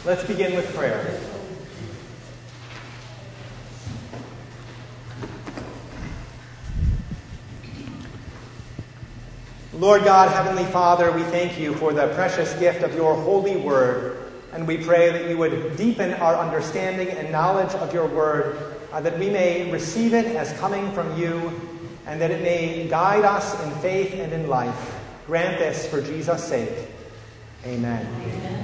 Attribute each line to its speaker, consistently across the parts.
Speaker 1: Let's begin with prayer. Lord God, Heavenly Father, we thank you for the precious gift of your holy word, and we pray that you would deepen our understanding and knowledge of your word, that we may receive it as coming from you, and that it may guide us in faith and in life. Grant this for Jesus' sake. Amen. Amen.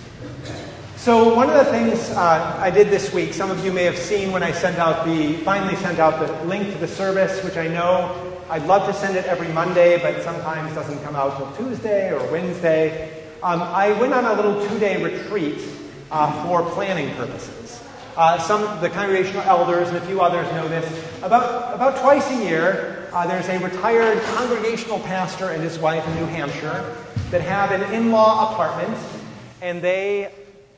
Speaker 1: So one of the things I did this week, some of you may have seen when I finally sent out the link to the service, which I know I'd love to send it every Monday, but sometimes doesn't come out till Tuesday or Wednesday. I went on a little 2-day retreat for planning purposes. Some of the congregational elders and a few others know this. About twice a year, there's a retired congregational pastor and his wife in New Hampshire that have an in-law apartment, and they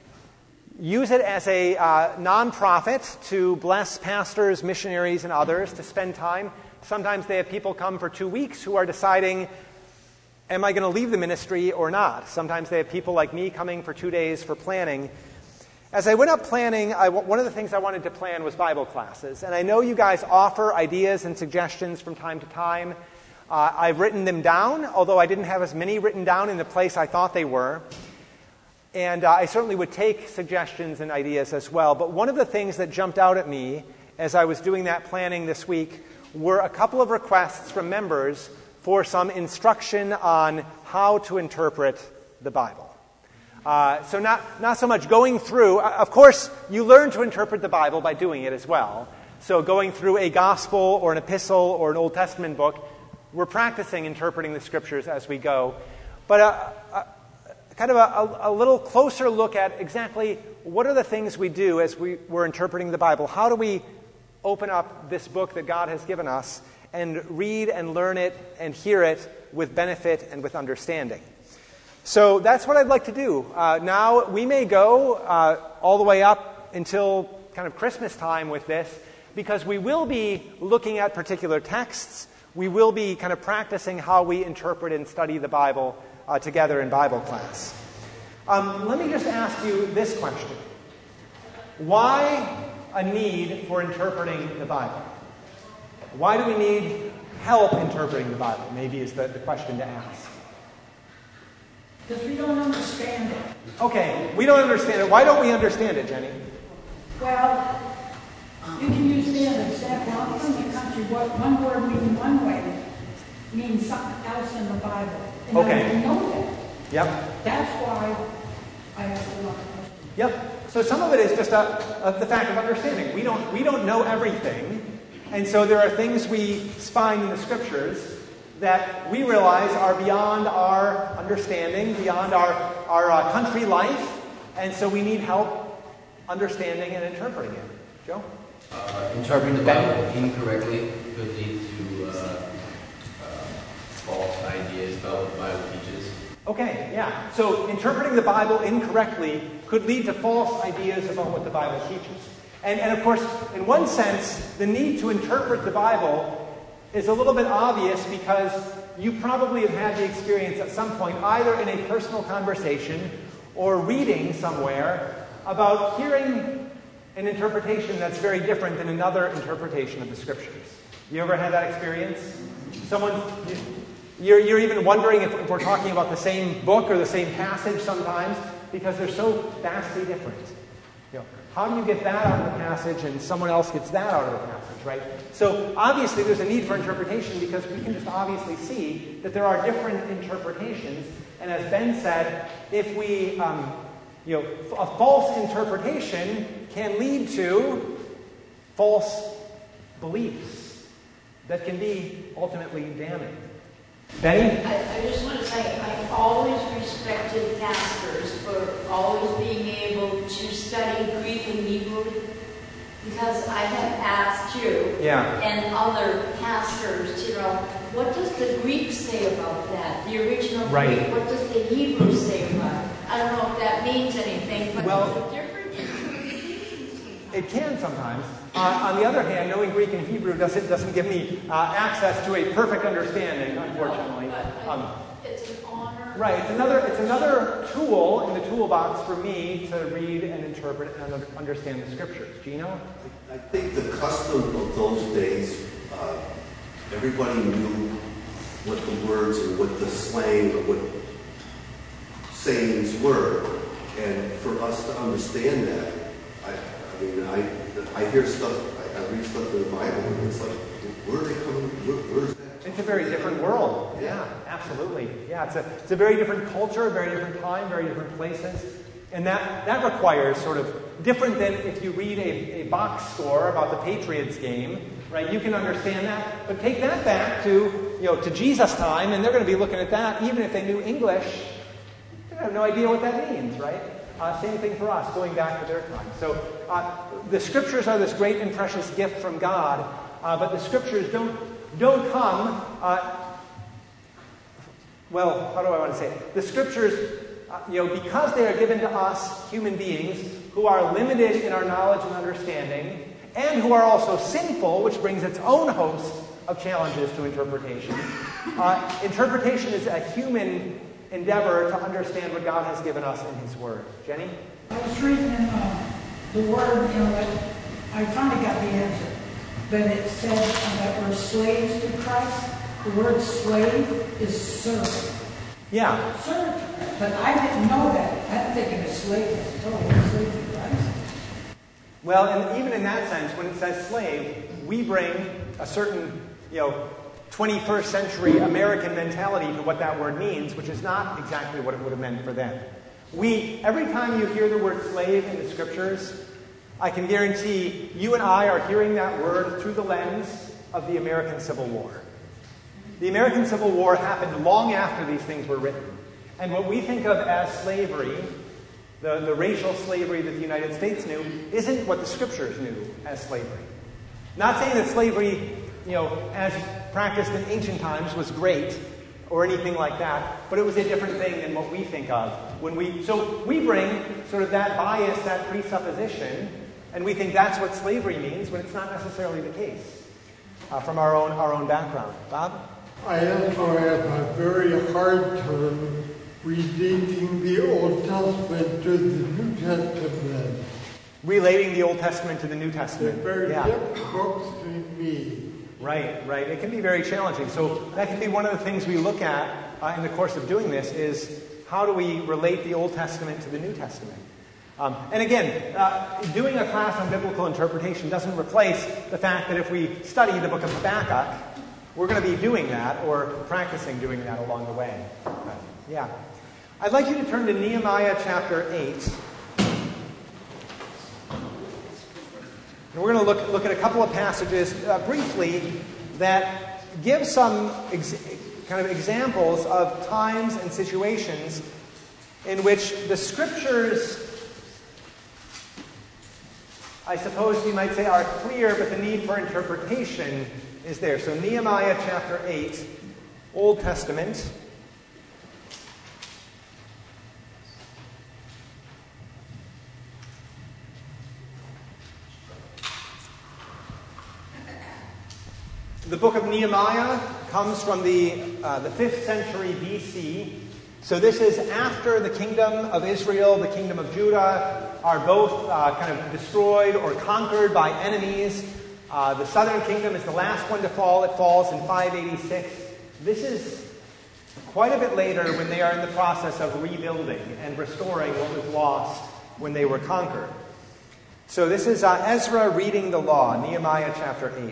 Speaker 1: use it as a nonprofit to bless pastors, missionaries, and others to spend time. Sometimes they have people come for 2 weeks who are deciding, am I going to leave the ministry or not? Sometimes they have people like me coming for 2 days for planning. As I went up planning, one of the things I wanted to plan was Bible classes. And I know you guys offer ideas and suggestions from time to time. I've written them down, although I didn't have as many written down in the place I thought they were. And I certainly would take suggestions and ideas as well. But one of the things that jumped out at me as I was doing that planning this week were a couple of requests from members for some instruction on how to interpret the Bible. So not so much going through. Of course, you learn to interpret the Bible by doing it as well. So going through a gospel or an epistle or an Old Testament book, we're practicing interpreting the Scriptures as we go. But kind of a little closer look at exactly what are the things we do as we're interpreting the Bible. How do we open up this book that God has given us and read and learn it and hear it with benefit and with understanding? So that's what I'd like to do. Now we may go all the way up until kind of Christmas time with this, because we will be looking at particular texts. We will be kind of practicing how we interpret and study the Bible together in Bible class. Let me just ask you this question. Why a need for interpreting the Bible? Why do we need help interpreting the Bible? Maybe is the question to ask.
Speaker 2: Because we don't understand it.
Speaker 1: Okay, we don't understand it. Why don't we understand it, Jenny?
Speaker 2: Well, you can use the example. How come the country, one word meaning one way means something else in the Bible? And
Speaker 1: Okay.
Speaker 2: I know that.
Speaker 1: Yep.
Speaker 2: That's why I asked a lot of questions.
Speaker 1: Yep. So some of it is just the fact of understanding. We don't know everything, and so there are things we find in the Scriptures that we realize are beyond our understanding, beyond our country life, and so we need help understanding and interpreting it. Joe?
Speaker 3: Interpreting the Bible incorrectly could lead to false ideas about what the Bible teaches.
Speaker 1: Okay, yeah. So interpreting the Bible incorrectly could lead to false ideas about what the Bible teaches. And of course, in one sense, the need to interpret the Bible is a little bit obvious because you probably have had the experience at some point, either in a personal conversation or reading somewhere, about hearing an interpretation that's very different than another interpretation of the Scriptures. You ever had that experience? You're even wondering if we're talking about the same book or the same passage sometimes, because they're so vastly different. How do you get that out of the passage and someone else gets that out of the passage, right? So obviously there's a need for interpretation because we can just obviously see that there are different interpretations. And as Ben said, if we, a false interpretation can lead to false beliefs that can be ultimately damning. Benny?
Speaker 4: I just want to say I've always respected pastors for always being able to study Greek and Hebrew, because I have asked you and other pastors, what does the Greek say about that? The original Greek. What does the Hebrew say about it? I don't know if that means anything, but there's a difference in interpretations
Speaker 1: It can sometimes. On the other hand, knowing Greek and Hebrew doesn't give me access to a perfect understanding, unfortunately.
Speaker 4: It's an honor.
Speaker 1: Right. It's another tool in the toolbox for me to read and interpret and understand the Scriptures. Gino?
Speaker 5: I think the custom of those days, everybody knew what the words and what the slang or what sayings were. And for us to understand that, I hear stuff, I read stuff in the Bible, and it's like, where are they coming? Where's that?
Speaker 1: It's a very different world. Yeah, absolutely. Yeah, it's a very different culture, a very different time, very different places. And that requires sort of different than if you read a box score about the Patriots game, right? You can understand that, but take that back to Jesus' time, and they're going to be looking at that, even if they knew English, they have no idea what that means, right? Same thing for us, going back to their time. So the Scriptures are this great and precious gift from God, but the Scriptures don't come. Well, how do I want to say it? The Scriptures, because they are given to us, human beings, who are limited in our knowledge and understanding, and who are also sinful, which brings its own host of challenges to interpretation. Interpretation is a human endeavor to understand what God has given us in His Word. Jenny?
Speaker 2: I was reading the Word, I finally got the answer. But it said that we're slaves to Christ. The word slave is servant.
Speaker 1: Yeah.
Speaker 2: Servant. But I didn't know that. I'm thinking a slave is totally a slave to Christ.
Speaker 1: Well, and even in that sense, when it says slave, we bring a certain, 21st century American mentality to what that word means, which is not exactly what it would have meant for them. Every time you hear the word slave in the Scriptures, I can guarantee you and I are hearing that word through the lens of the American Civil War. The American Civil War happened long after these things were written. And what we think of as slavery, the racial slavery that the United States knew, isn't what the Scriptures knew as slavery. Not saying that slavery, as practiced in ancient times was great or anything like that, but it was a different thing than what we think of. So we bring sort of that bias, that presupposition, and we think that's what slavery means, when it's not necessarily the case from our own background. Bob?
Speaker 6: I also have a very hard time relating the Old Testament to the New Testament.
Speaker 1: Relating the Old Testament to the New Testament.
Speaker 6: It's very difficult to me.
Speaker 1: Right. It can be very challenging. So that can be one of the things we look at in the course of doing this is how do we relate the Old Testament to the New Testament? And again, doing a class on biblical interpretation doesn't replace the fact that if we study the book of Habakkuk, we're going to be doing that or practicing doing that along the way. Yeah. I'd like you to turn to Nehemiah chapter 8. And we're going to look at a couple of passages briefly that give some kind of examples of times and situations in which the Scriptures, I suppose you might say, are clear, but the need for interpretation is there. So Nehemiah chapter 8, Old Testament. The book of Nehemiah comes from the 5th century BC. So this is after the kingdom of Israel, the kingdom of Judah are both kind of destroyed or conquered by enemies. The southern kingdom is the last one to fall. It falls in 586. This is quite a bit later when they are in the process of rebuilding and restoring what was lost when they were conquered. So this is Ezra reading the law, Nehemiah chapter 8.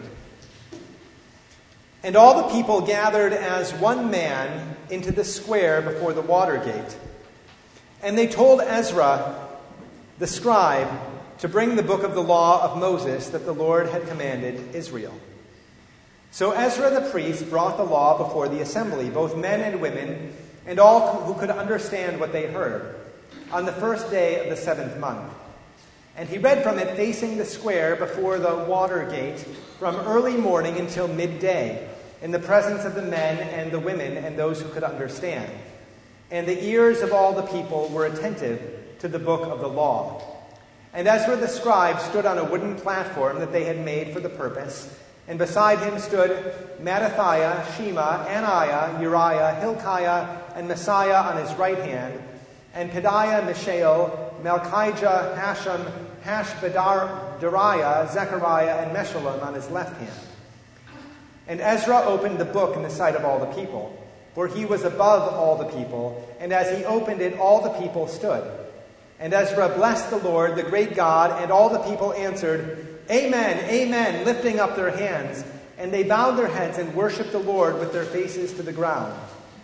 Speaker 1: And all the people gathered as one man into the square before the water gate. And they told Ezra, the scribe, to bring the book of the law of Moses that the Lord had commanded Israel. So Ezra the priest brought the law before the assembly, both men and women, and all who could understand what they heard, on the first day of the 7th month. And he read from it facing the square before the water gate from early morning until midday, in the presence of the men and the women and those who could understand. And the ears of all the people were attentive to the book of the law. And Ezra the scribe stood on a wooden platform that they had made for the purpose, and beside him stood Mattathiah, Shema, Ananiah, Uriah, Hilkiah, and Messiah on his right hand, and Pedaiah, Mishael, Malchijah, Hashem, Hashbadariah, Zechariah, and Meshullam on his left hand. And Ezra opened the book in the sight of all the people, for he was above all the people, and as he opened it, all the people stood. And Ezra blessed the Lord, the great God, and all the people answered, Amen, Amen, lifting up their hands. And they bowed their heads and worshipped the Lord with their faces to the ground.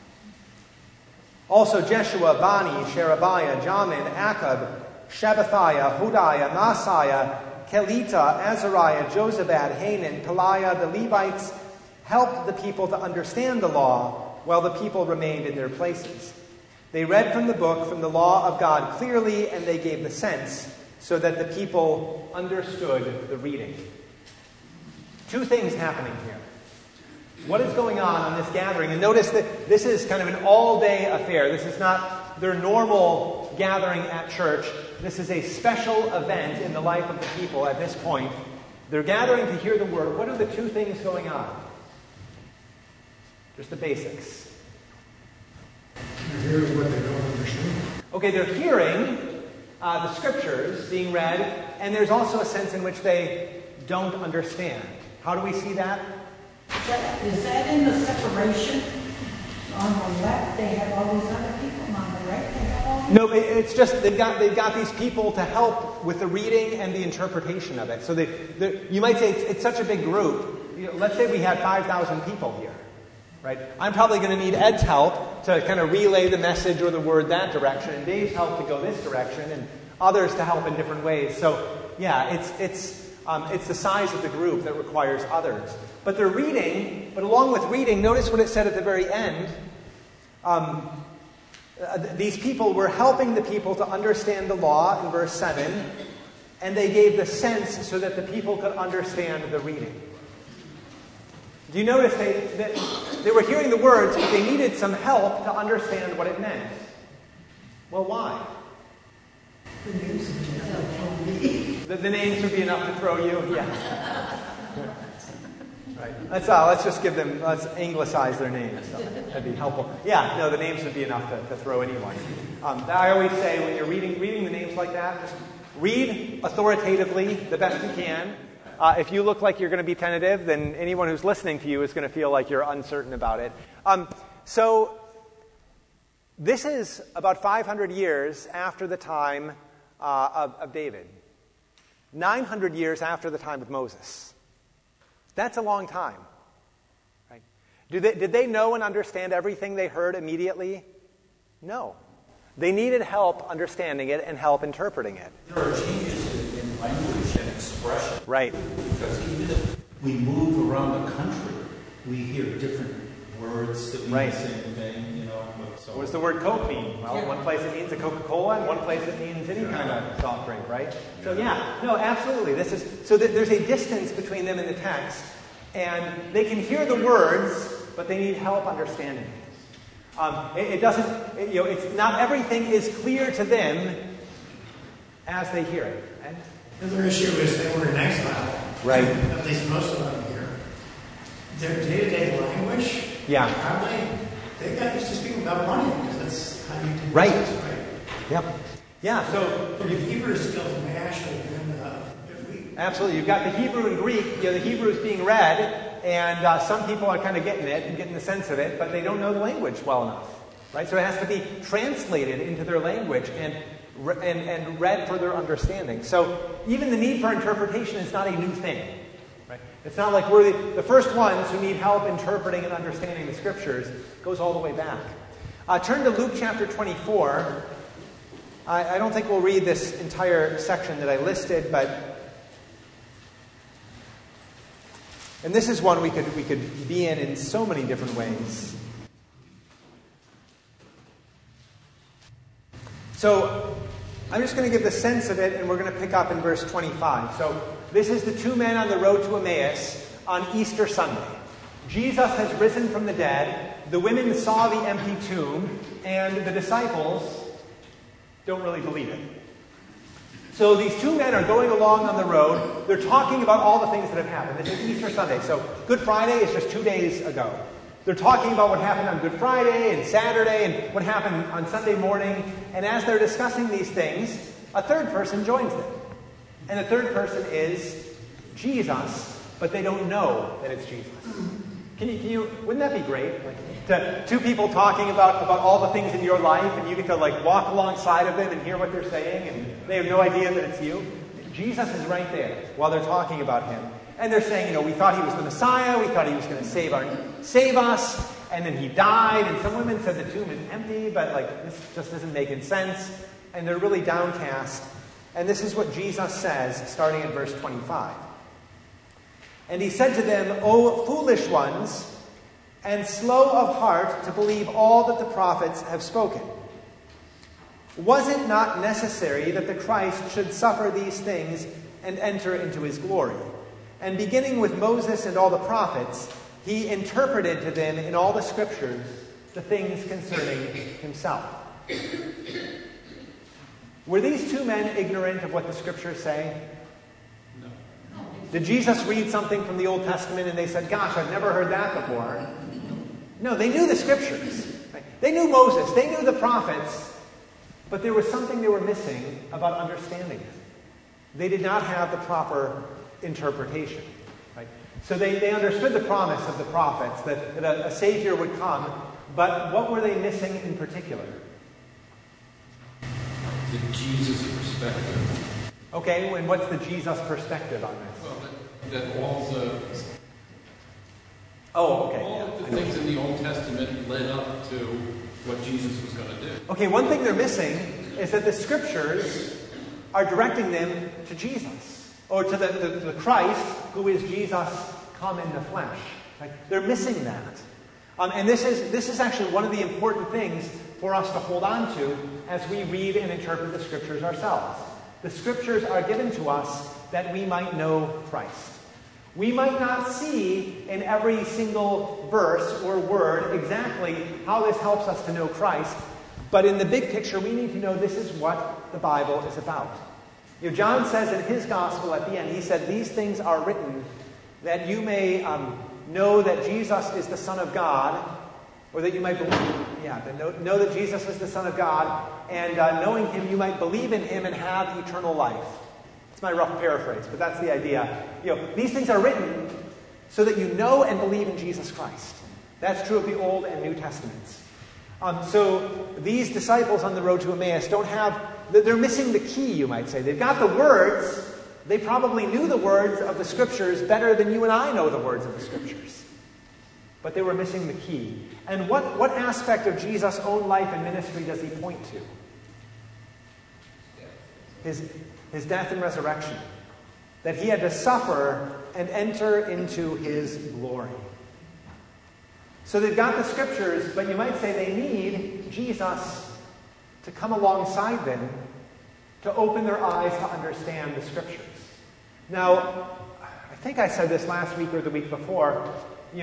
Speaker 1: Also Jeshua, Bani, Sherebiah, Jamin, Akab, Shabbathiah, Hodiah, Maaseiah, Kelita, Azariah, Jozabad, Hanan, Peliah, the Levites, helped the people to understand the law while the people remained in their places. They read from the book, from the law of God clearly, and they gave the sense so that the people understood the reading. Two things happening here. What is going on this gathering? And notice that this is kind of an all-day affair. This is not their normal gathering at church. This is a special event in the life of the people at this point. They're gathering to hear the word. What are the two things going on? Just the basics.
Speaker 7: They're hearing what they don't understand.
Speaker 1: Okay, they're hearing the scriptures being read, and there's also a sense in which they don't understand. How do we see that?
Speaker 2: Is that in the separation? On the left, they have all these other people, and on the right, they have all these...
Speaker 1: No, it's just they've got these people to help with the reading and the interpretation of it. So you might say it's such a big group. Let's say we had 5,000 people here. Right? I'm probably going to need Ed's help to kind of relay the message or the word that direction, and Dave's help to go this direction, and others to help in different ways. So, yeah, it's the size of the group that requires others. But they're reading, but along with reading, notice what it said at the very end. These people were helping the people to understand the law in verse 7, and they gave the sense so that the people could understand the reading. Do you notice that they were hearing the words, but they needed some help to understand what it meant? Well, why?
Speaker 2: The names would be enough to throw me.
Speaker 1: The names would be enough to throw you? Yeah. Right. Let's just let's anglicize their names. That'd be helpful. Yeah, no, the names would be enough to throw anyone. I always say when you're reading the names like that, just read authoritatively the best you can. If you look like you're going to be tentative, then anyone who's listening to you is going to feel like you're uncertain about it. So this is about 500 years after the time of David. 900 years after the time of Moses. That's a long time. Right? Did they know and understand everything they heard immediately? No. They needed help understanding it and help interpreting it.
Speaker 8: There are changes in language and expression.
Speaker 1: Right.
Speaker 8: Because even if we move around the country, we hear different words that mean the same thing, you know.
Speaker 1: What does the word Coke mean? Well, in one place it means a Coca-Cola, and one place it means any kind of soft drink, right? So no, absolutely. There's a distance between them and the text, and they can hear the words, but they need help understanding it. It's not everything is clear to them as they hear it. Right?
Speaker 7: The other issue is they were in exile.
Speaker 1: Right.
Speaker 7: At least most of them here. Their day-to-day language.
Speaker 1: Yeah.
Speaker 7: Probably they got used to speaking about money because that's how you do business,
Speaker 1: right?
Speaker 7: Yep.
Speaker 1: Yeah. So
Speaker 7: the Hebrew skills mash have been
Speaker 1: absolutely. You've got the Hebrew and Greek. The Hebrew is being read, and some people are kind of getting it and getting the sense of it, but they don't know the language well enough, right? So it has to be translated into their language and read for their understanding. So even the need for interpretation is not a new thing. Right? It's not like we're the first ones who need help interpreting and understanding the Scriptures. It goes all the way back. Turn to Luke chapter 24. I don't think we'll read this entire section that I listed, and this is one we could be in so many different ways. So I'm just going to give the sense of it, and we're going to pick up in verse 25. So this is the two men on the road to Emmaus on Easter Sunday. Jesus has risen from the dead. The women saw the empty tomb, and the disciples don't really believe it. So these two men are going along on the road. They're talking about all the things that have happened. This is Easter Sunday. So Good Friday is just 2 days ago. They're talking about what happened on Good Friday and Saturday and what happened on Sunday morning. And as they're discussing these things, a third person joins them. And the third person is Jesus, but they don't know that it's Jesus. Wouldn't that be great? Two people talking about all the things in your life, and you get to walk alongside of them and hear what they're saying, and they have no idea that it's you. Jesus is right there while they're talking about him. And they're saying, we thought he was the Messiah, we thought he was going to save us, and then he died, and some women said the tomb is empty, but this just isn't making sense. And they're really downcast. And this is what Jesus says, starting at verse 25. And he said to them, O foolish ones, and slow of heart to believe all that the prophets have spoken. Was it not necessary that the Christ should suffer these things and enter into his glory? And beginning with Moses and all the prophets, he interpreted to them in all the scriptures the things concerning himself. Were these two men ignorant of what the scriptures say?
Speaker 8: No.
Speaker 1: Did Jesus read something from the Old Testament and they said, gosh, I've never heard that before? No, they knew the scriptures. Right? They knew Moses. They knew the prophets. But there was something they were missing about understanding it. They did not have the proper interpretation. Right? So they understood the promise of the prophets that a Savior would come. But what were they missing in particular?
Speaker 9: The Jesus perspective.
Speaker 1: Okay, and what's the Jesus perspective on this?
Speaker 9: Well, that all the
Speaker 1: all
Speaker 9: the things in the Old Testament led up to what Jesus was going to do.
Speaker 1: Okay, one thing they're missing is that the scriptures are directing them to Jesus, or to the Christ, who is Jesus come in the flesh. Right? They're missing that. And this is actually one of the important things for us to hold on to as we read and interpret the scriptures ourselves. The scriptures are given to us that we might know Christ. We might not see in every single verse or word exactly how this helps us to know Christ, but in the big picture, we need to know this is what the Bible is about. John says in his gospel at the end, he said, these things are written that you may know that Jesus is the Son of God, or that you might know that Jesus is the Son of God, and knowing him, you might believe in him and have eternal life. It's my rough paraphrase, but that's the idea. These things are written so that you know and believe in Jesus Christ. That's true of the Old and New Testaments. So these disciples on the road to Emmaus they're missing the key, you might say. They've got the words. They probably knew the words of the scriptures better than you and I know the words of the scriptures. But they were missing the key. And what aspect of Jesus' own life and ministry does he point to? His death and resurrection. That he had to suffer and enter into his glory. So they've got the scriptures, but you might say they need Jesus to come alongside them to open their eyes to understand the scriptures. Now, I think I said this last week or the week before. We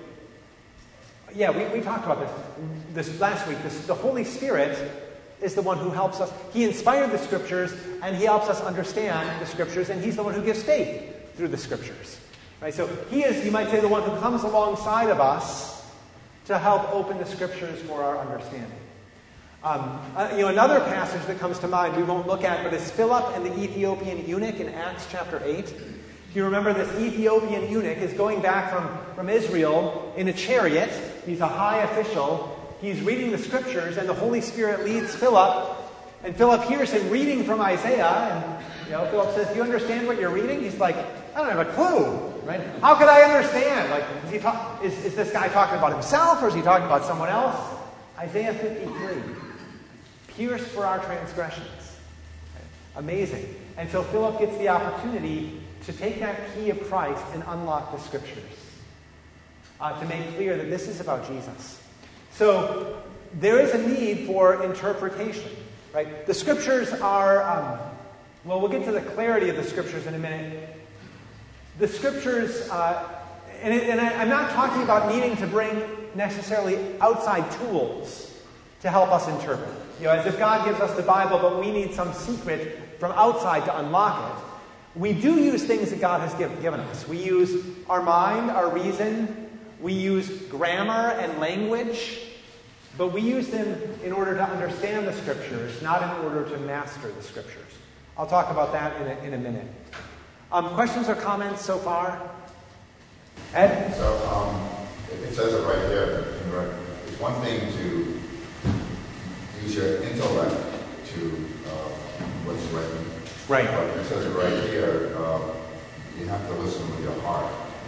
Speaker 1: talked about this last week. The Holy Spirit is the one who helps us. He inspired the scriptures, and he helps us understand the scriptures, and he's the one who gives faith through the scriptures. Right? So he is, you might say, the one who comes alongside of us to help open the scriptures for our understanding. Another passage that comes to mind we won't look at, but is Philip and the Ethiopian eunuch in Acts chapter 8. If you remember, this Ethiopian eunuch is going back from Israel in a chariot. He's a high official. He's reading the scriptures, and the Holy Spirit leads Philip. And Philip hears him reading from Isaiah. And Philip says, "Do you understand what you're reading?" He's like, "I don't have a clue." Right? How could I understand? Is this guy talking about himself, or is he talking about someone else? Isaiah 53. Pierced for our transgressions. Amazing. And so Philip gets the opportunity to take that key of Christ and unlock the scriptures. To make clear that this is about Jesus. So there is a need for interpretation. Right? The scriptures are, we'll get to the clarity of the scriptures in a minute. The scriptures, I'm not talking about needing to bring necessarily outside tools to help us interpret. As if God gives us the Bible, but we need some secret from outside to unlock it. We do use things that God has given us. We use our mind, our reason. We use grammar and language. But we use them in order to understand the Scriptures, not in order to master the Scriptures. I'll talk about that in a minute. Questions or comments so far? Ed?
Speaker 10: So, it says it right there. It's one thing to use your intellect to what's written.
Speaker 1: Right.
Speaker 10: But it says it right here. You have to listen with your heart.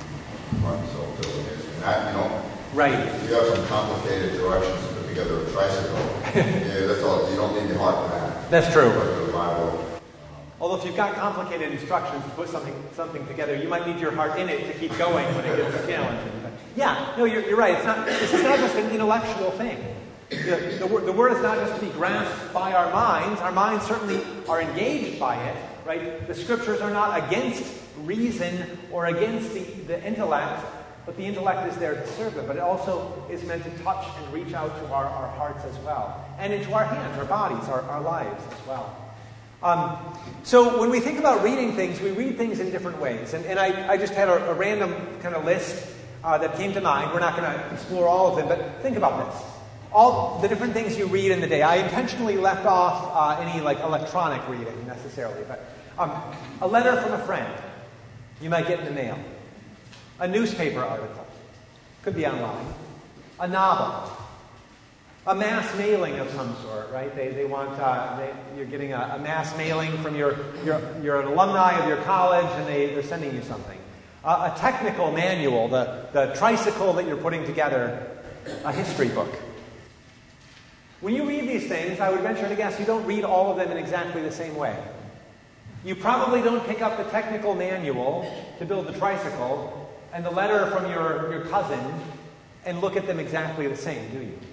Speaker 10: And that,
Speaker 1: right.
Speaker 10: If you have some complicated directions to put together a tricycle, that's all. You don't need the heart for that.
Speaker 1: That's true.
Speaker 10: The Bible.
Speaker 1: Although if you've got complicated instructions to put something together, you might need your heart in it to keep going when it gets challenging. Yeah, no, you're right. This is not just an intellectual thing. The word is not just to be grasped by our minds. Our minds certainly are engaged by it, right? The Scriptures are not against reason or against the intellect, but the intellect is there to serve it. But it also is meant to touch and reach out to our hearts as well, and into our hands, our bodies, our lives as well. So when we think about reading things, we read things in different ways. And I just had a random kind of list that came to mind. We're not going to explore all of them, but think about this. All the different things you read in the day. I intentionally left off any electronic reading necessarily, but a letter from a friend you might get in the mail, a newspaper article, could be online, a novel, a mass mailing of some sort, right? They want you're getting a mass mailing from you're an alumni of your college, and they're sending you something. A technical manual, the tricycle that you're putting together, a history book. When you read these things, I would venture to guess you don't read all of them in exactly the same way. You probably don't pick up the technical manual to build the tricycle and the letter from your cousin and look at them exactly the same, do you?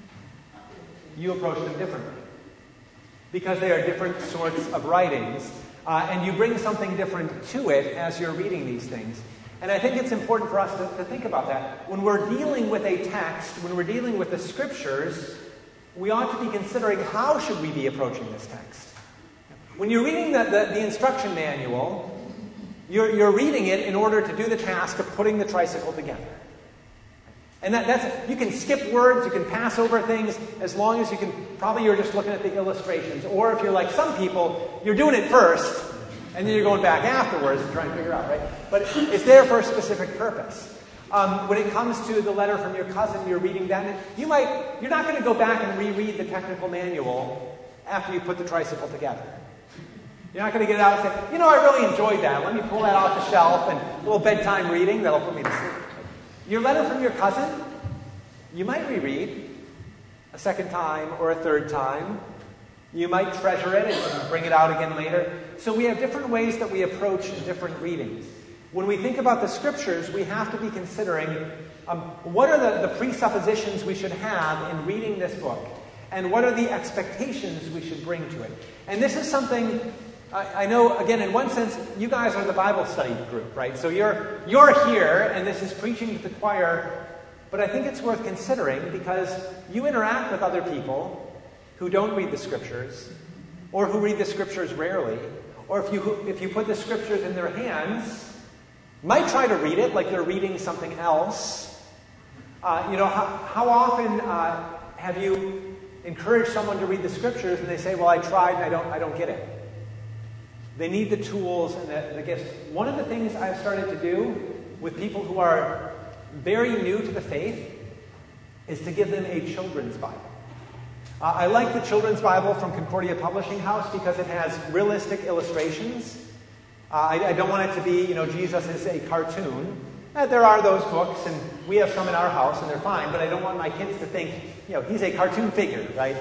Speaker 1: You approach them differently because they are different sorts of writings, and you bring something different to it as you're reading these things. And I think it's important for us to think about that. When we're dealing with a text, when we're dealing with the Scriptures, we ought to be considering how should we be approaching this text. When you're reading the instruction manual, you're reading it in order to do the task of putting the tricycle together. And you can skip words, you can pass over things, as long as you're just looking at the illustrations. Or if you're like some people, you're doing it first, and then you're going back afterwards to try and figure out, right? But it's there for a specific purpose. When it comes to the letter from your cousin, you're reading that, and you're not going to go back and reread the technical manual after you put the tricycle together. You're not going to get it out and say, I really enjoyed that. Let me pull that off the shelf and a little bedtime reading that'll put me to sleep. Your letter from your cousin, you might reread a second time or a third time. You might treasure it and bring it out again later. So we have different ways that we approach different readings. When we think about the Scriptures, we have to be considering what are the presuppositions we should have in reading this book, and what are the expectations we should bring to it. And this is something, I know, again, in one sense, you guys are the Bible study group, right? So you're here, and this is preaching to the choir, but I think it's worth considering because you interact with other people who don't read the Scriptures, or who read the Scriptures rarely, or if you put the Scriptures in their hands, might try to read it like they're reading something else. How often have you encouraged someone to read the Scriptures and they say, well, I tried and I don't get it? They need the tools and the gifts. One of the things I've started to do with people who are very new to the faith is to give them a children's Bible. I like the children's Bible from Concordia Publishing House because it has realistic illustrations. I don't want it to be, Jesus is a cartoon. There are those books, and we have some in our house, and they're fine, but I don't want my kids to think, he's a cartoon figure, right?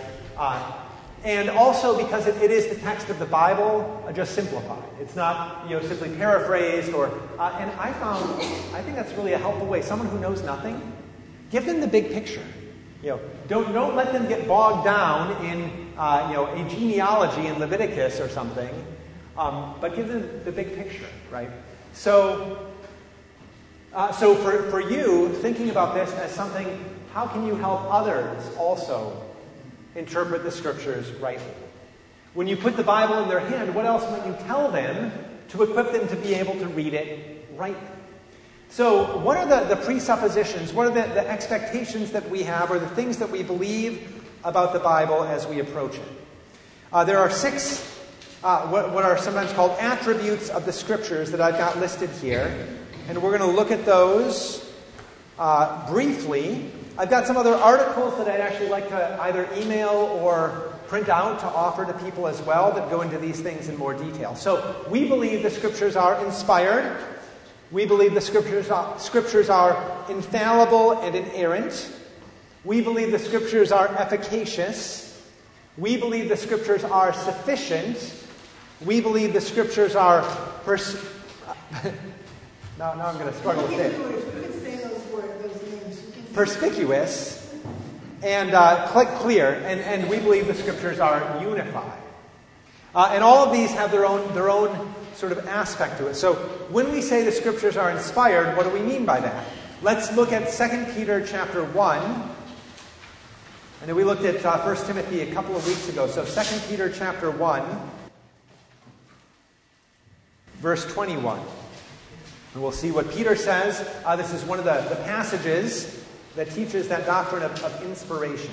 Speaker 1: And also because it is the text of the Bible, just simplified. It's not, simply paraphrased and I think that's really a helpful way. Someone who knows nothing, give them the big picture. Don't let them get bogged down in, a genealogy in Leviticus or something. But give them the big picture, right? So for you, thinking about this as something, how can you help others also interpret the Scriptures rightly? When you put the Bible in their hand, what else might you tell them to equip them to be able to read it rightly? So what are the presuppositions, what are the expectations that we have, or the things that we believe about the Bible as we approach it? There are 6 what are sometimes called attributes of the Scriptures that I've got listed here. And we're going to look at those briefly. I've got some other articles that I'd actually like to either email or print out to offer to people as well that go into these things in more detail. So we believe the Scriptures are inspired. We believe the Scriptures are infallible and inerrant. We believe the Scriptures are efficacious. We believe the Scriptures are sufficient. We believe the Scriptures are now I'm going to struggle with it. Perspicuous and clear, and we believe the Scriptures are unified. And all of these have their own sort of aspect to it. So when we say the Scriptures are inspired, what do we mean by that? Let's look at 2 Peter chapter 1. And then we looked at 1 Timothy a couple of weeks ago. So 2 Peter chapter 1, verse 21. And we'll see what Peter says. This is one of the passages that teaches that doctrine of inspiration.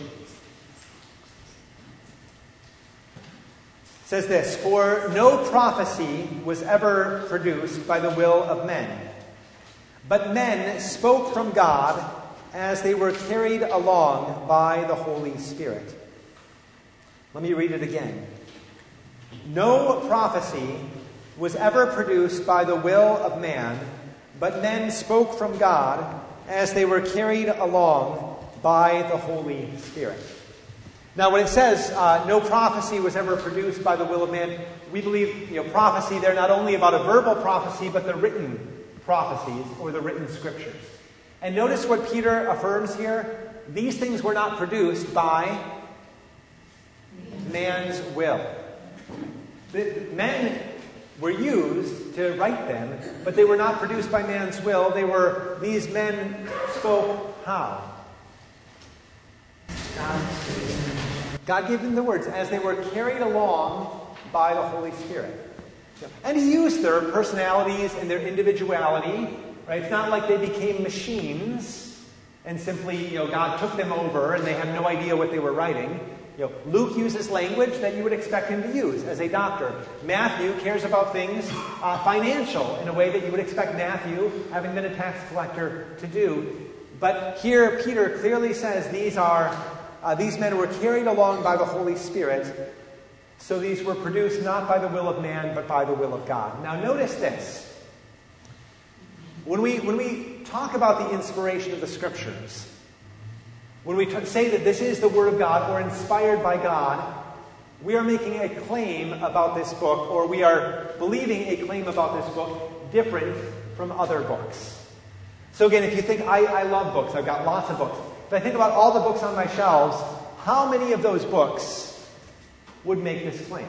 Speaker 1: It says this, "For no prophecy was ever produced by the will of men, but men spoke from God as they were carried along by the Holy Spirit." Let me read it again. "No prophecy was ever produced by the will of man, but men spoke from God as they were carried along by the Holy Spirit." Now, when it says no prophecy was ever produced by the will of man, we believe prophecy there not only about a verbal prophecy, but the written prophecies or the written Scriptures. And notice what Peter affirms here. These things were not produced by man's will. Men were used to write them, but they were not produced by man's will. These men spoke how? God gave them the words as they were carried along by the Holy Spirit. And He used their personalities and their individuality. Right? It's not like they became machines and simply, God took them over and they had no idea what they were writing. Luke uses language that you would expect him to use as a doctor. Matthew cares about things financial in a way that you would expect Matthew, having been a tax collector, to do. But here Peter clearly says these men were carried along by the Holy Spirit, so these were produced not by the will of man, but by the will of God. Now notice this. When we talk about the inspiration of the Scriptures, when we say that this is the Word of God or inspired by God, we are making a claim about this book, or we are believing a claim about this book different from other books. So again, if you think, I love books, I've got lots of books. If I think about all the books on my shelves, how many of those books would make this claim?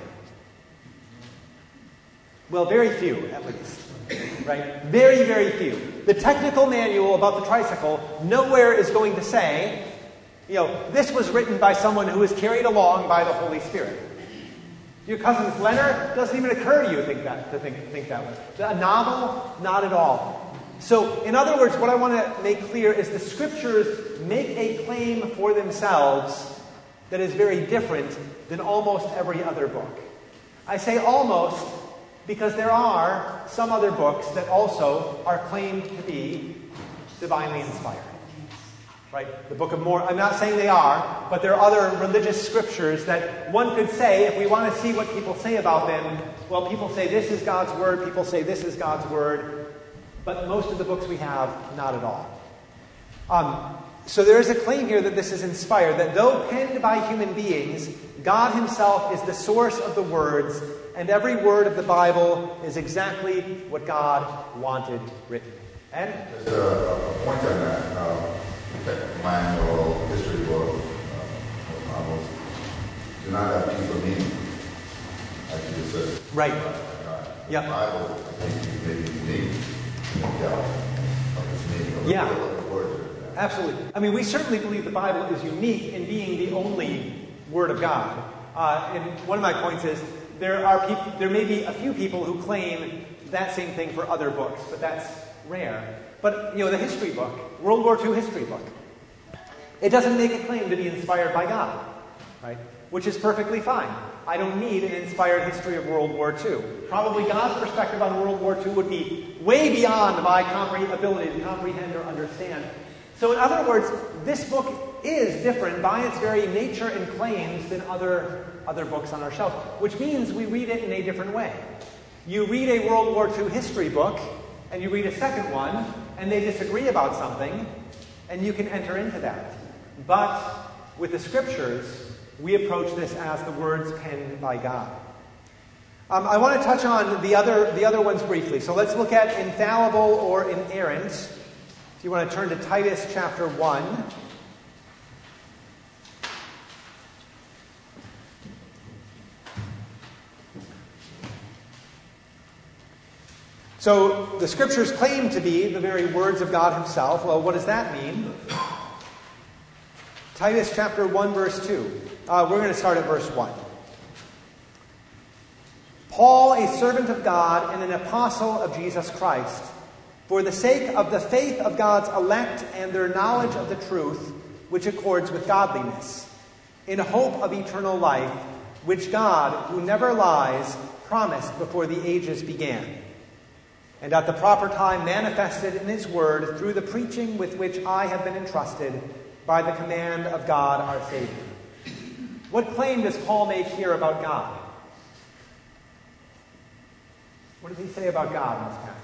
Speaker 1: Well, very few, at least. Right? Very, very few. The technical manual about the tricycle nowhere is going to say, this was written by someone who was carried along by the Holy Spirit. Your cousin's Leonard doesn't even occur to you to think that way. A novel? Not at all. So, in other words, what I want to make clear is the Scriptures make a claim for themselves that is very different than almost every other book. I say almost because there are some other books that also are claimed to be divinely inspired. Right? The Book of Mormon, I'm not saying they are, but there are other religious scriptures that one could say, if we want to see what people say about them, well, people say this is God's Word, people say this is God's Word, but most of the books we have, not at all. So there is a claim here that this is inspired, that though penned by human beings, God Himself is the source of the words, and every word of the Bible is exactly what God wanted written. And
Speaker 10: just a point on that. Manual, history book, novels do not have deeper meaning, like you just said.
Speaker 1: Right.
Speaker 10: The Bible, I think, may be unique in the depth of its meaning. Absolutely.
Speaker 1: I mean, we certainly believe the Bible is unique in being the only Word of God. And one of my points is there may be a few people who claim that same thing for other books, but that's rare. But, the history book, World War II history book, it doesn't make a claim to be inspired by God, right? Which is perfectly fine. I don't need an inspired history of World War II. Probably God's perspective on World War II would be way beyond my ability to comprehend or understand. So in other words, this book is different by its very nature and claims than other books on our shelf, which means we read it in a different way. You read a World War II history book, and you read a second one, and they disagree about something, and you can enter into that. But with the Scriptures, we approach this as the words penned by God. I want to touch on the other ones briefly. So let's look at infallible or inerrant. If you want to turn to Titus chapter 1. So the Scriptures claim to be the very words of God himself. Well, what does that mean? Titus chapter 1, verse 2. We're going to start at verse 1. Paul, a servant of God and an apostle of Jesus Christ, for the sake of the faith of God's elect and their knowledge of the truth, which accords with godliness, in hope of eternal life, which God, who never lies, promised before the ages began, and at the proper time manifested in his word through the preaching with which I have been entrusted by the command of God our Savior. What claim does Paul make here about God? What does he say about God in this passage?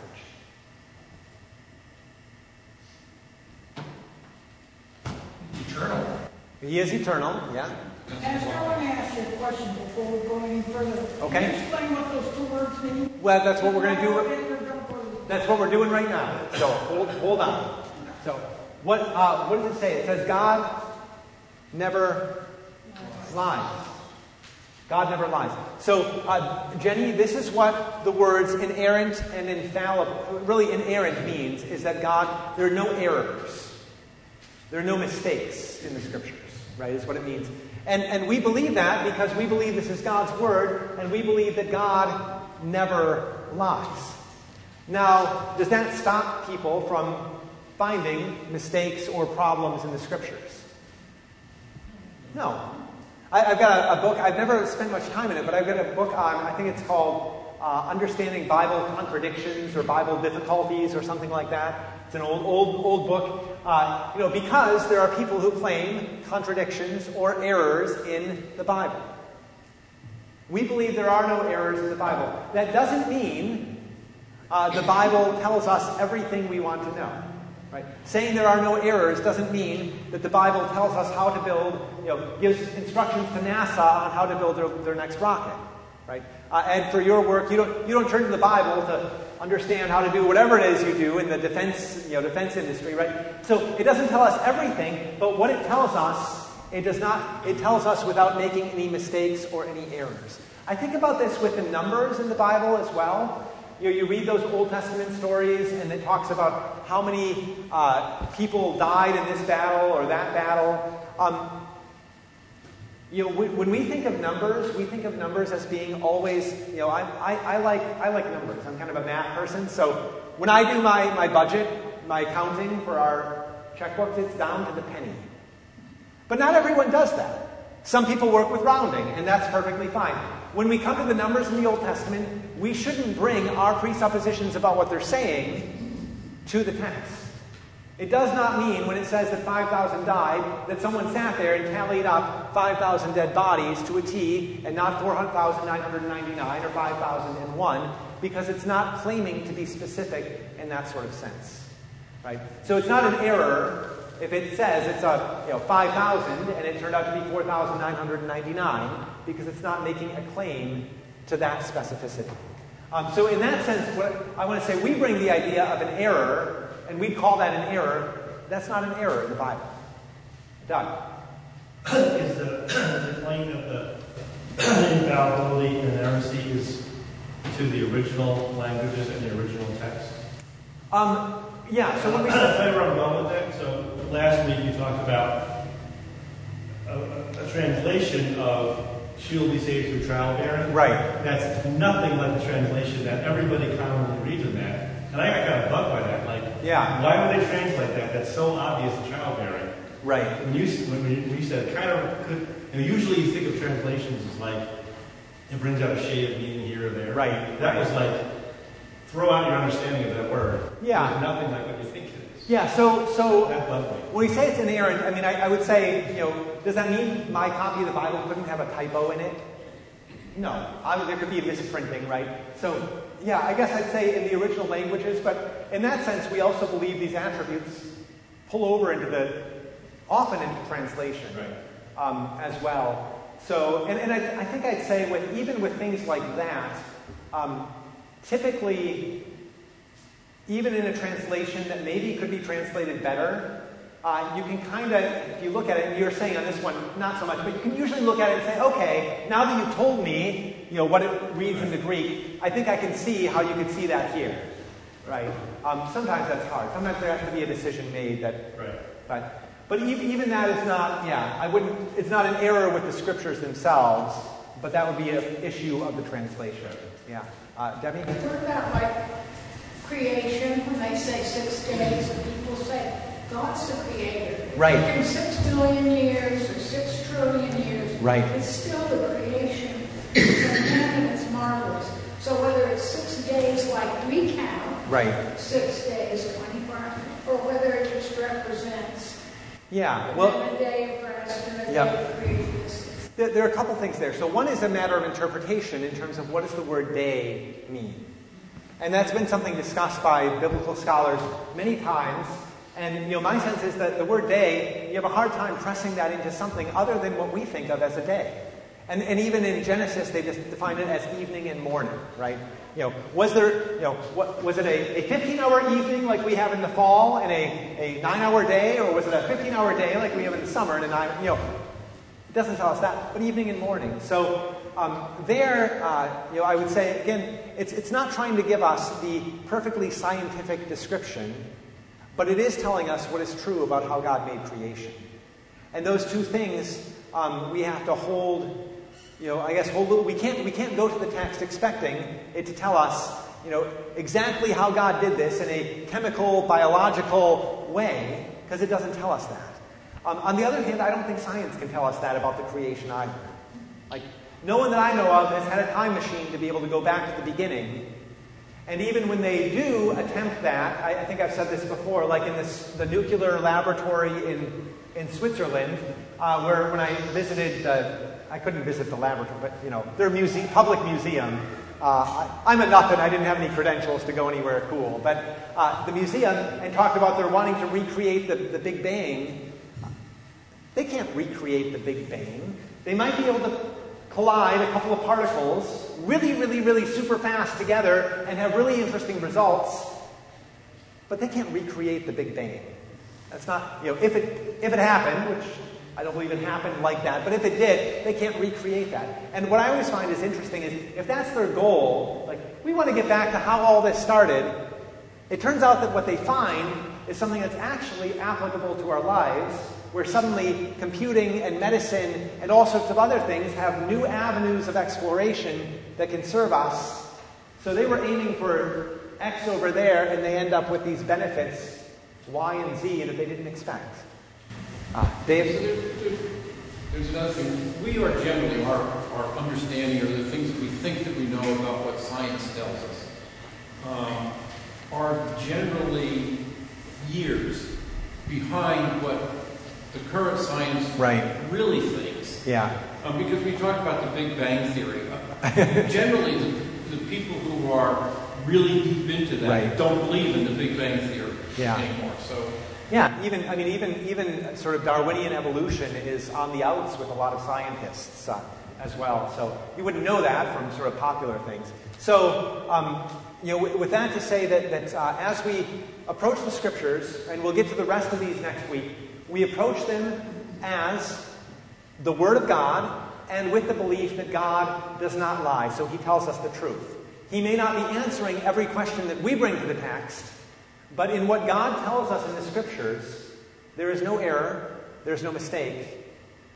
Speaker 9: Eternal.
Speaker 1: He is eternal, yeah.
Speaker 2: Pastor, I want to ask you a question before we go any further.
Speaker 1: Okay.
Speaker 2: Can you explain what those two words mean?
Speaker 1: Well, that's what we're going to do. That's what we're doing right now. So hold on. So what does it say? It says God never lies. God never lies. So, Jenny, this is what the words inerrant and infallible, really inerrant means, is that God, there are no errors. There are no mistakes in the Scriptures, right, is what it means. And we believe that because we believe this is God's Word, and we believe that God never lies. Now, does that stop people from finding mistakes or problems in the Scriptures? No. I've got a book, I've never spent much time in it, but I've got a book on, I think it's called Understanding Bible Contradictions or Bible Difficulties or something like that. It's an old book, because there are people who claim contradictions or errors in the Bible. We believe there are no errors in the Bible. That doesn't mean the Bible tells us everything we want to know. Right? Saying there are no errors doesn't mean that the Bible tells us how to build, gives instructions to NASA on how to build their next rocket. Right? And for your work, you don't turn to the Bible to understand how to do whatever it is you do in the defense industry, right? So it doesn't tell us everything, but what it tells us, it tells us without making any mistakes or any errors. I think about this with the numbers in the Bible as well. You read those Old Testament stories, and it talks about how many people died in this battle or that battle. When we think of numbers, we think of numbers as being always. I like numbers. I'm kind of a math person, so when I do my budget, my accounting for our checkbooks, it's down to the penny. But not everyone does that. Some people work with rounding, and that's perfectly fine. When we come to the numbers in the Old Testament, we shouldn't bring our presuppositions about what they're saying to the text. It does not mean, when it says that 5,000 died, that someone sat there and tallied up 5,000 dead bodies to a T and not 4,999 or 5,001, because it's not claiming to be specific in that sort of sense. Right? So it's not an error if it says it's 5,000 and it turned out to be 4,999, because it's not making a claim to that specificity. So in that sense, what I want to say, we bring the idea of an error, and we call that an error. That's not an error in the Bible. Doug?
Speaker 11: Is the claim of the infallibility and inerrancy is to the original languages and the original text?
Speaker 1: Yeah, so when we
Speaker 11: said... where I'm going with that, so last week you talked about a translation of she will be saved through childbearing.
Speaker 1: Right.
Speaker 11: That's nothing like the translation that everybody commonly reads in that. And I got kind of bugged by that. Like, why would they translate that? That's so obvious childbearing.
Speaker 1: Right.
Speaker 11: When you said it kind of could, usually you think of translations as like, it brings out a shade of meaning here or there.
Speaker 1: Right.
Speaker 11: That was like, throw out your understanding of that word.
Speaker 1: Yeah.
Speaker 11: There's nothing like what you think it is.
Speaker 1: Yeah, so
Speaker 11: that bugged me.
Speaker 1: When we say it's inerrant, I mean, I would say, does that mean my copy of the Bible couldn't have a typo in it? No. There could be a misprinting, right? So, yeah, I guess I'd say in the original languages, but in that sense, we also believe these attributes pull over often into translation as well. So, and I think I'd say even with things like that, typically, even in a translation that maybe could be translated better, you can kind of, if you look at it, and you're saying on this one, not so much, but you can usually look at it and say, okay, now that you've told me, what it reads in the Greek, I think I can see how you could see that here, right? Sometimes that's hard. Sometimes there has to be a decision made that, but even that is not, it's not an error with the scriptures themselves, but that would be an issue of the translation. Yeah. Debbie?
Speaker 2: What about like creation, when they say 6 days, and people say, God's the creator.
Speaker 1: Right.
Speaker 2: In 6 billion years or 6 trillion years, it's still the creation. It's and it's marvelous. So whether it's 6 days like we count, 6 days, 24 hours, or whether it just represents a day of rest and a day of creation.
Speaker 1: There are a couple things there. So one is a matter of interpretation in terms of what does the word day mean. And that's been something discussed by biblical scholars many times. And my sense is that the word day, you have a hard time pressing that into something other than what we think of as a day. And even in Genesis, they just define it as evening and morning, right? Was there, was it a 15-hour evening like we have in the fall and a 9-hour day, or was it a 15-hour day like we have in the summer and a 9? It doesn't tell us that, but evening and morning. So I would say again, it's not trying to give us the perfectly scientific description, but it is telling us what is true about how God made creation. And those two things we have to hold. We can't go to the text expecting it to tell us, exactly how God did this in a chemical, biological way, because it doesn't tell us that. On the other hand, I don't think science can tell us that about the creation either. Like, no one that I know of has had a time machine to be able to go back to the beginning. And even when they do attempt that, I think I've said this before, like in the nuclear laboratory in Switzerland, where when I visited, I couldn't visit the laboratory, but their public museum. I'm a nothing. I didn't have any credentials to go anywhere cool. But the museum, and talked about their wanting to recreate the Big Bang. They can't recreate the Big Bang. They might be able to collide a couple of particles really, really, really super fast together and have really interesting results, but they can't recreate the Big Bang. That's not, if it happened, which I don't believe it happened like that, but if it did, they can't recreate that. And what I always find is interesting is if that's their goal, like we want to get back to how all this started, it turns out that what they find is something that's actually applicable to our lives, where suddenly computing and medicine and all sorts of other things have new avenues of exploration that can serve us. So they were aiming for X over there, and they end up with these benefits, Y and Z, that they didn't expect. Dave?
Speaker 9: There's another thing. We are generally, our understanding, or the things that we think that we know about what science tells us, are generally years behind what the current science really thinks.
Speaker 1: Yeah.
Speaker 9: Because we talked about the Big Bang Theory. Generally, the people who are really deep into that don't believe in the Big Bang Theory anymore. So.
Speaker 1: Yeah, even sort of Darwinian evolution is on the outs with a lot of scientists as well. So you wouldn't know that from sort of popular things. So with that to say that as we approach the scriptures, and we'll get to the rest of these next week, we approach them as the Word of God and with the belief that God does not lie, so He tells us the truth. He may not be answering every question that we bring to the text, but in what God tells us in the Scriptures, there is no error, there's no mistake,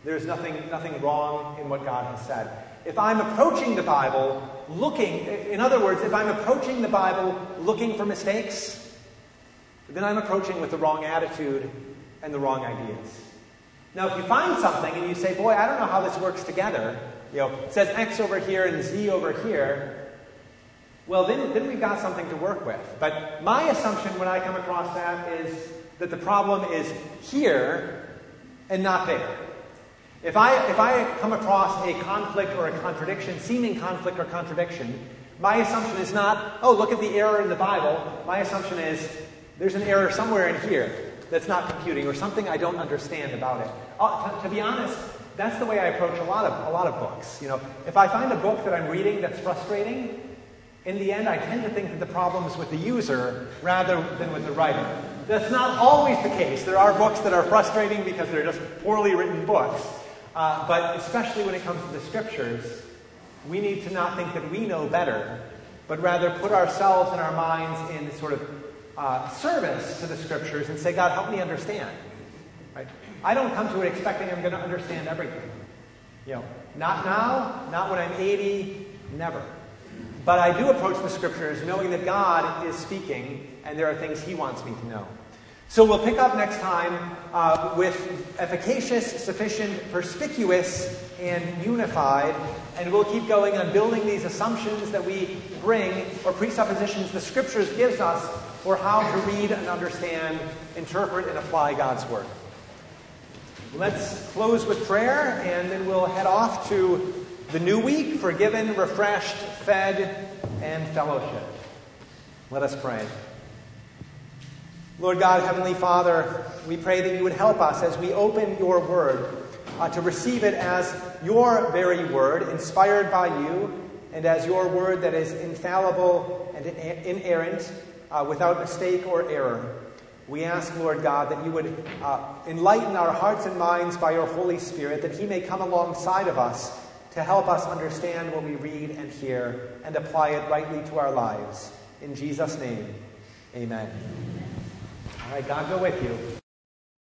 Speaker 1: there's nothing wrong in what God has said. If I'm approaching the Bible in other words, if I'm approaching the Bible looking for mistakes, then I'm approaching with the wrong attitude and the wrong ideas. Now, if you find something and you say, boy, I don't know how this works together, it says X over here and Z over here, well, then we've got something to work with. But my assumption when I come across that is that the problem is here and not there. If I come across a conflict or a contradiction, seeming conflict or contradiction, my assumption is not, oh, look at the error in the Bible. My assumption is there's an error somewhere in here that's not computing, or something I don't understand about it. To be honest, that's the way I approach a lot of books. If I find a book that I'm reading that's frustrating, in the end I tend to think that the problem's with the user rather than with the writer. That's not always the case. There are books that are frustrating because they're just poorly written books. But especially when it comes to the Scriptures, we need to not think that we know better, but rather put ourselves and our minds in sort of service to the Scriptures and say, God, help me understand. Right? I don't come to it expecting I'm going to understand everything. Not now, not when I'm 80, never. But I do approach the Scriptures knowing that God is speaking and there are things He wants me to know. So we'll pick up next time with efficacious, sufficient, perspicuous, and unified. And we'll keep going on building these assumptions that we bring, or presuppositions the Scriptures gives us for how to read and understand, interpret, and apply God's Word. Let's close with prayer, and then we'll head off to the new week, forgiven, refreshed, fed, and fellowship. Let us pray. Lord God, Heavenly Father, we pray that you would help us as we open your word to receive it as your very word, inspired by you, and as your word that is infallible and inerrant, without mistake or error. We ask, Lord God, that you would enlighten our hearts and minds by your Holy Spirit, that he may come alongside of us to help us understand what we read and hear and apply it rightly to our lives. In Jesus' name, amen. All right, God go with you.